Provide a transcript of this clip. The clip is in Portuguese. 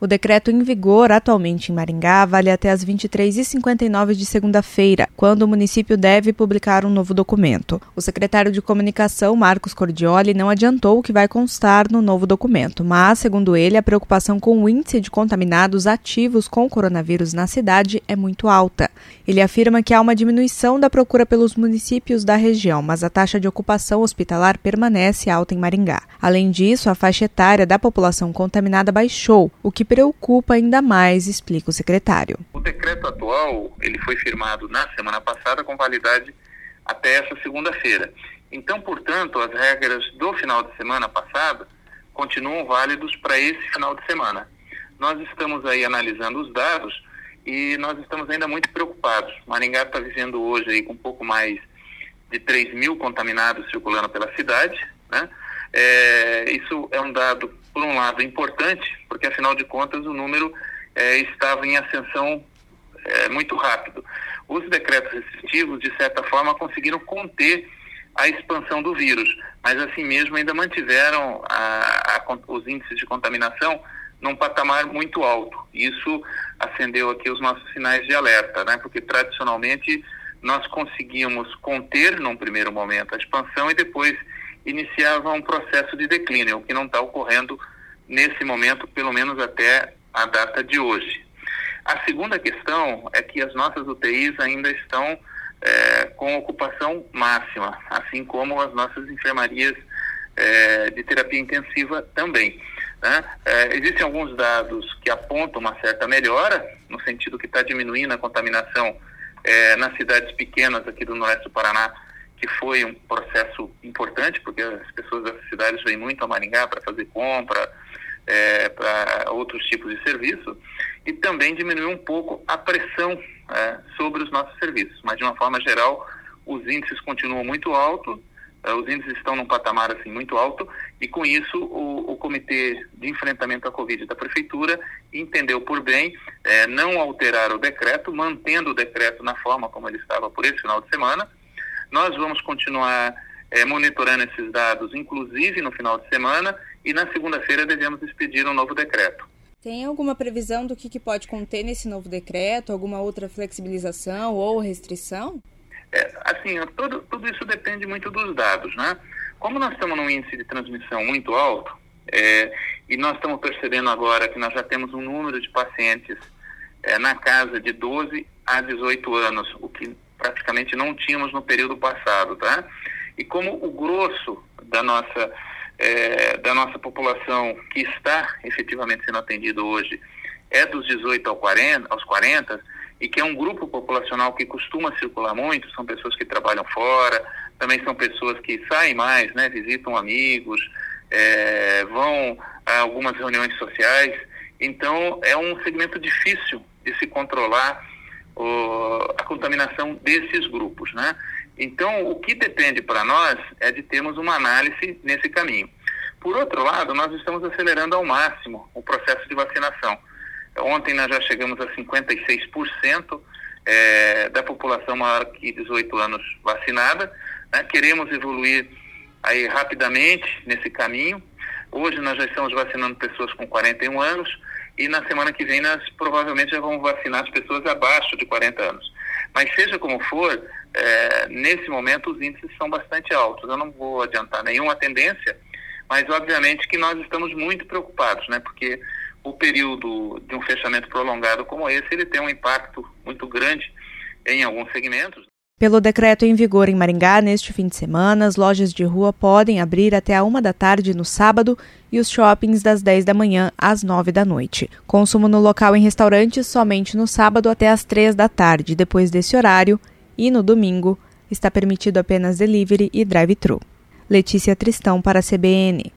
O decreto em vigor atualmente em Maringá vale até às 23h59 de segunda-feira, quando o município deve publicar um novo documento. O secretário de Comunicação, Marcos Cordioli, não adiantou o que vai constar no novo documento, mas, segundo ele, a preocupação com o índice de contaminados ativos com coronavírus na cidade é muito alta. Ele afirma que há uma diminuição da procura pelos municípios da região, mas a taxa de ocupação hospitalar permanece alta em Maringá. Além disso, a faixa etária da população contaminada baixou, o que preocupa ainda mais, explica o secretário. O decreto atual ele foi firmado na semana passada com validade até essa segunda-feira. Então, portanto, as regras do final de semana passada continuam válidos para esse final de semana. Nós estamos aí analisando os dados e nós estamos ainda muito preocupados. Maringá está vivendo hoje aí com um pouco mais de 3.000 contaminados circulando pela cidade, né? Isso é um dado, por um lado, importante, porque afinal de contas o número estava em ascensão muito rápido. Os decretos restritivos, de certa forma, conseguiram conter a expansão do vírus, mas assim mesmo ainda mantiveram os índices de contaminação num patamar muito alto. Isso acendeu aqui os nossos sinais de alerta, né? Porque tradicionalmente nós conseguíamos conter num primeiro momento a expansão e depois iniciava um processo de declínio, o que não está ocorrendo nesse momento, pelo menos até a data de hoje. A segunda questão é que as nossas UTIs ainda estão com ocupação máxima, assim como as nossas enfermarias de terapia intensiva também, né? Existem alguns dados que apontam uma certa melhora, no sentido que está diminuindo a contaminação nas cidades pequenas aqui do Noroeste do Paraná, que foi um processo importante, porque as pessoas dessas cidades vêm muito a Maringá para fazer compra, para outros tipos de serviço, e também diminuiu um pouco a pressão sobre os nossos serviços. Mas, de uma forma geral, os índices continuam muito altos, os índices estão num patamar assim, muito alto, e com isso o Comitê de Enfrentamento à Covid da Prefeitura entendeu por bem não alterar o decreto, mantendo o decreto na forma como ele estava por esse final de semana. Nós vamos continuar monitorando esses dados, inclusive no final de semana, e na segunda-feira devemos expedir um novo decreto. Tem alguma previsão do que pode conter nesse novo decreto? Alguma outra flexibilização ou restrição? Tudo isso depende muito dos dados, né? Como nós estamos num índice de transmissão muito alto, e nós estamos percebendo agora que nós já temos um número de pacientes na casa de 12 a 18 anos, o que praticamente não tínhamos no período passado, tá? E como o grosso da nossa população que está efetivamente sendo atendido hoje é dos 18 aos 40, e que é um grupo populacional que costuma circular muito, são pessoas que trabalham fora, também são pessoas que saem mais, né, visitam amigos, vão a algumas reuniões sociais. Então, é um segmento difícil de se controlar a contaminação desses grupos, né? Então, o que depende para nós é de termos uma análise nesse caminho. Por outro lado, nós estamos acelerando ao máximo o processo de vacinação. Ontem nós já chegamos a 56% da população maior que 18 anos vacinada, né? Queremos evoluir aí rapidamente nesse caminho. Hoje nós já estamos vacinando pessoas com 41 anos e na semana que vem nós provavelmente já vamos vacinar as pessoas abaixo de 40 anos. Mas seja como for, nesse momento os índices são bastante altos. Eu não vou adiantar nenhuma tendência, mas obviamente que nós estamos muito preocupados, né? Porque o período de um fechamento prolongado como esse, ele tem um impacto muito grande em alguns segmentos. Pelo decreto em vigor em Maringá, neste fim de semana, as lojas de rua podem abrir até a 13h no sábado e os shoppings das 10 da manhã às 9 da noite. Consumo no local em restaurantes somente no sábado até às 3 da tarde. Depois desse horário e no domingo, está permitido apenas delivery e drive-thru. Letícia Tristão para a CBN.